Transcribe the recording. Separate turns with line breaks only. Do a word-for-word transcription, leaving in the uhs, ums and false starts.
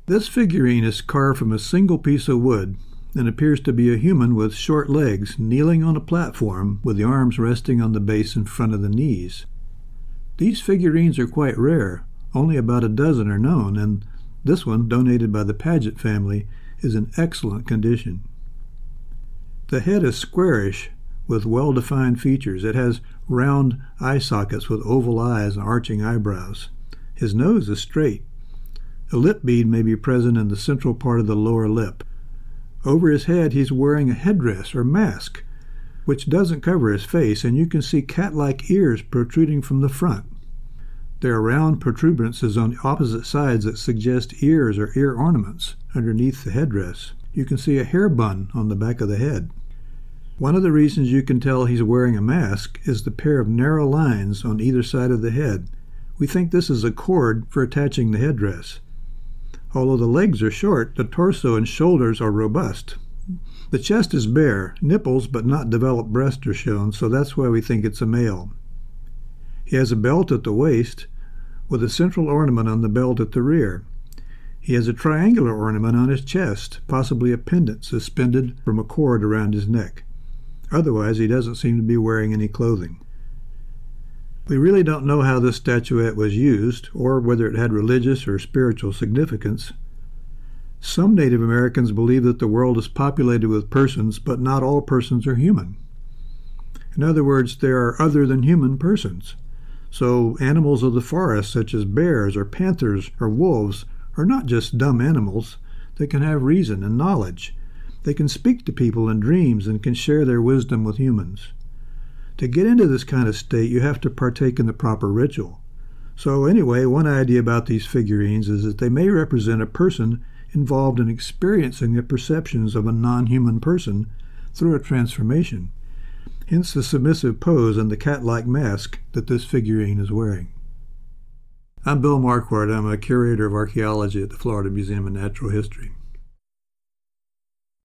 This figurine is carved from a single piece of wood and appears to be a human with short legs kneeling on a platform with the arms resting on the base in front of the knees. These figurines are quite rare. Only about a dozen are known, and this one, donated by the Paget family, is in excellent condition. The head is squarish with well-defined features. It has round eye sockets with oval eyes and arching eyebrows. His nose is straight. A lip bead may be present in the central part of the lower lip. Over his head he's wearing a headdress or mask, which doesn't cover his face, and you can see cat-like ears protruding from the front. There are round protuberances on the opposite sides that suggest ears or ear ornaments underneath the headdress. You can see a hair bun on the back of the head. One of the reasons you can tell he's wearing a mask is the pair of narrow lines on either side of the head. We think this is a cord for attaching the headdress. Although the legs are short, the torso and shoulders are robust. The chest is bare. Nipples but not developed breasts are shown, so that's why we think it's a male. He has a belt at the waist with a central ornament on the belt at the rear. He has a triangular ornament on his chest, possibly a pendant suspended from a cord around his neck. Otherwise, he doesn't seem to be wearing any clothing. We really don't know how this statuette was used, or whether it had religious or spiritual significance. Some Native Americans believe that the world is populated with persons, but not all persons are human. In other words, there are other-than-human persons. So animals of the forest, such as bears or panthers or wolves, are not just dumb animals. They can have reason and knowledge. They can speak to people in dreams and can share their wisdom with humans. To get into this kind of state, you have to partake in the proper ritual. So anyway, one idea about these figurines is that they may represent a person involved in experiencing the perceptions of a non-human person through a transformation. Hence the submissive pose and the cat-like mask that this figurine is wearing. I'm Bill Marquardt. I'm a curator of archaeology at the Florida Museum of Natural History.